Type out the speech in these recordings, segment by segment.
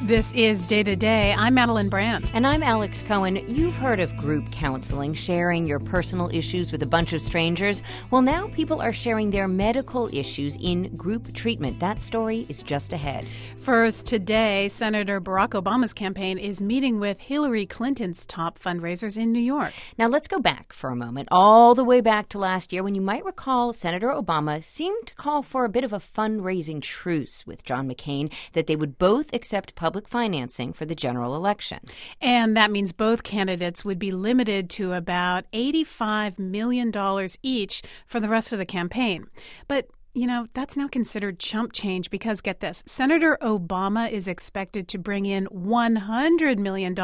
This is Day to Day. I'm Madeline Brand. And I'm Alex Cohen. You've heard of group counseling, sharing your personal issues with a bunch of strangers. Well, now people are sharing their medical issues in group treatment. That story is just ahead. First, today, Senator Barack Obama's campaign is meeting with Hillary Clinton's top fundraisers in New York. Now, let's go back for a moment, all the way back to last year when you might recall Senator Obama seemed to call for a bit of a fundraising truce with John McCain, that they would both accept public financing for the general election. And that means both candidates would be limited to about $85 million each for the rest of the campaign. But that's now considered chump change because, get this, Senator Obama is expected to bring in $100 million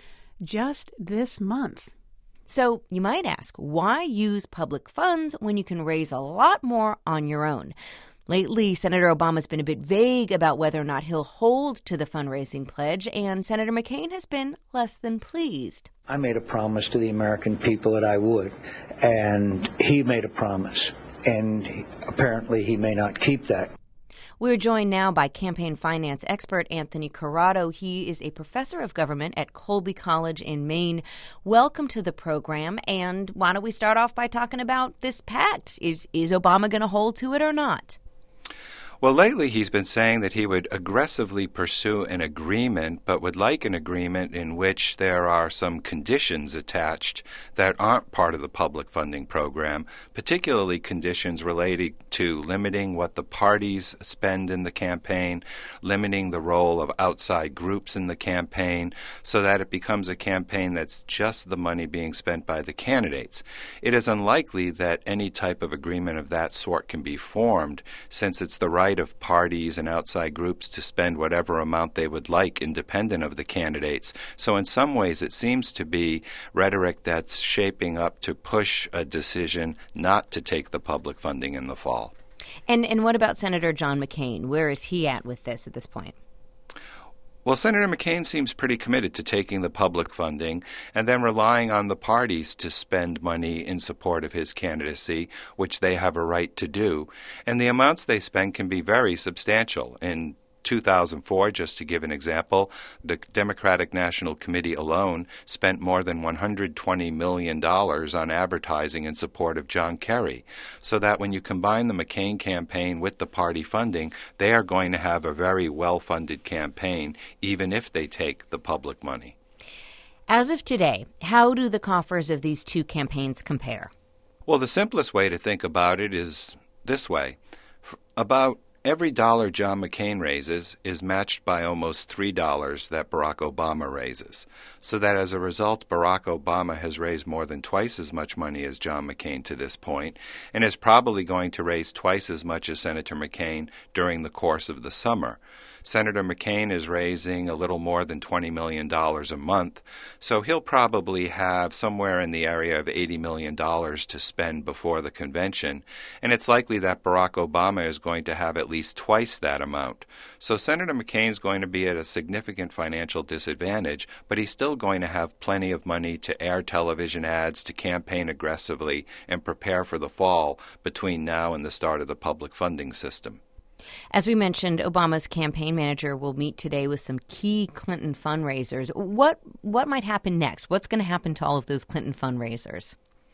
just this month. So you might ask, why use public funds when you can raise a lot more on your own? Lately, Senator Obama's been a bit vague about whether or not he'll hold to the fundraising pledge, and Senator McCain has been less than pleased. I made a promise to the American people that I would, and he made a promise, and apparently he may not keep that. We're joined now by campaign finance expert Anthony Corrado. He is a professor of government at Colby College in Maine. Welcome to the program, and why don't we start off by talking about this pact? Is Obama going to hold to it or not? Well, lately he's been saying that he would aggressively pursue an agreement, but would like an agreement in which there are some conditions attached that aren't part of the public funding program, particularly conditions related to limiting what the parties spend in the campaign, limiting the role of outside groups in the campaign, so that it becomes a campaign that's just the money being spent by the candidates. It is unlikely that any type of agreement of that sort can be formed, since it's the right of parties and outside groups to spend whatever amount they would like independent of the candidates. So in some ways it seems to be rhetoric that's shaping up to push a decision not to take the public funding in the fall. And what about Senator John McCain? Where is he at with this at this point? Well, Senator McCain seems pretty committed to taking the public funding and then relying on the parties to spend money in support of his candidacy, which they have a right to do. And the amounts they spend can be very substantial. In 2004, just to give an example, the Democratic National Committee alone spent more than $120 million on advertising in support of John Kerry. So that when you combine the McCain campaign with the party funding, they are going to have a very well-funded campaign, even if they take the public money. As of today, how do the coffers of these two campaigns compare? Well, the simplest way to think about it is this way. About every dollar John McCain raises is matched by almost $3 that Barack Obama raises, so that as a result, Barack Obama has raised more than twice as much money as John McCain to this point, and is probably going to raise twice as much as Senator McCain during the course of the summer. Senator McCain is raising a little more than $20 million a month, so he'll probably have somewhere in the area of $80 million to spend before the convention, and it's likely that Barack Obama is going to have at least twice that amount. So Senator McCain is going to be at a significant financial disadvantage, but he's still going to have plenty of money to air television ads, to campaign aggressively, and prepare for the fall between now and the start of the public funding system. As we mentioned, Obama's campaign manager will meet today with some key Clinton fundraisers. What might happen next? What's going to happen to all of those Clinton fundraisers?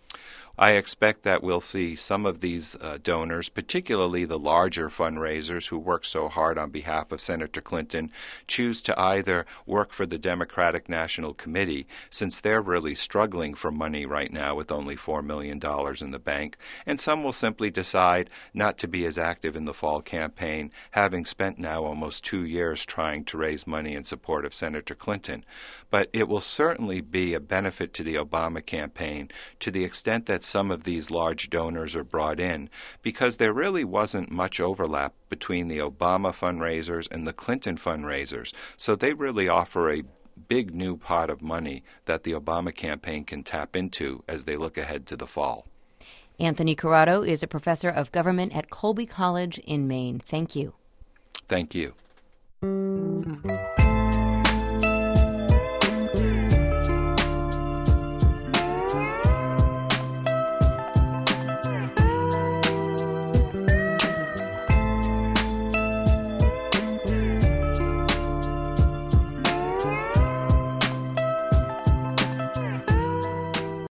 I expect that we'll see some of these donors, particularly the larger fundraisers who work so hard on behalf of Senator Clinton, choose to either work for the Democratic National Committee, since they're really struggling for money right now with only $4 million in the bank, and some will simply decide not to be as active in the fall campaign, having spent now almost 2 years trying to raise money in support of Senator Clinton. But it will certainly be a benefit to the Obama campaign to the extent that some of these large donors are brought in, because there really wasn't much overlap between the Obama fundraisers and the Clinton fundraisers. So they really offer a big new pot of money that the Obama campaign can tap into as they look ahead to the fall. Anthony Corrado is a professor of government at Colby College in Maine. Thank you. Thank you.